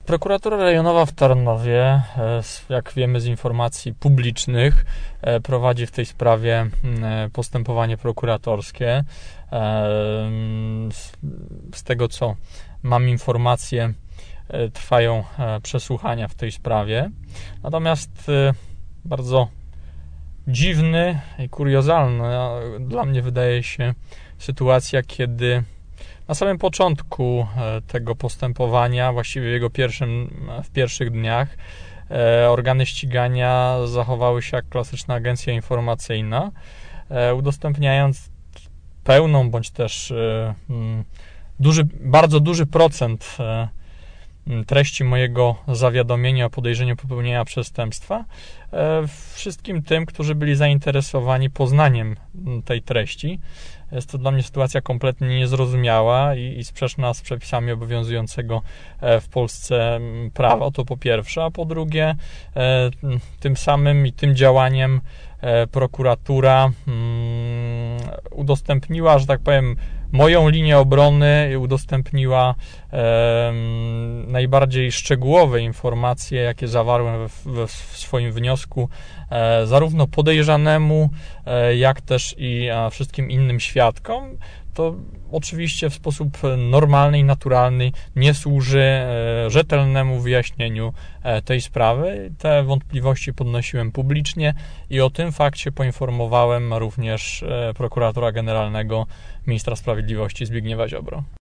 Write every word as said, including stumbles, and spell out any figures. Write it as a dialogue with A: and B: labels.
A: Prokuratura Rejonowa w Tarnowie, jak wiemy z informacji publicznych, prowadzi w tej sprawie postępowanie prokuratorskie. Z tego, co mam informacje, trwają przesłuchania w tej sprawie. Natomiast bardzo dziwny i kuriozalny dla mnie wydaje się sytuacja, kiedy na samym początku tego postępowania, właściwie w jego pierwszym, w pierwszych dniach, organy ścigania zachowały się jak klasyczna agencja informacyjna, udostępniając pełną bądź też duży, bardzo duży procent treści mojego zawiadomienia o podejrzeniu popełnienia przestępstwa wszystkim tym, którzy byli zainteresowani poznaniem tej treści. Jest to dla mnie sytuacja kompletnie niezrozumiała i, i sprzeczna z przepisami obowiązującego w Polsce prawa, to po pierwsze, a po drugie tym samym i tym działaniem prokuratura udostępniła, że tak powiem, moją linię obrony i udostępniła e, najbardziej szczegółowe informacje, jakie zawarłem w, w, w swoim wniosku, e, zarówno podejrzanemu, e, jak też i a, wszystkim innym świadkom. To oczywiście w sposób normalny i naturalny nie służy e, rzetelnemu wyjaśnieniu e, tej sprawy. Te wątpliwości podnosiłem publicznie i o tym fakcie poinformowałem również e, prokuratora generalnego ministra sprawiedliwości Zbigniewa Ziobro.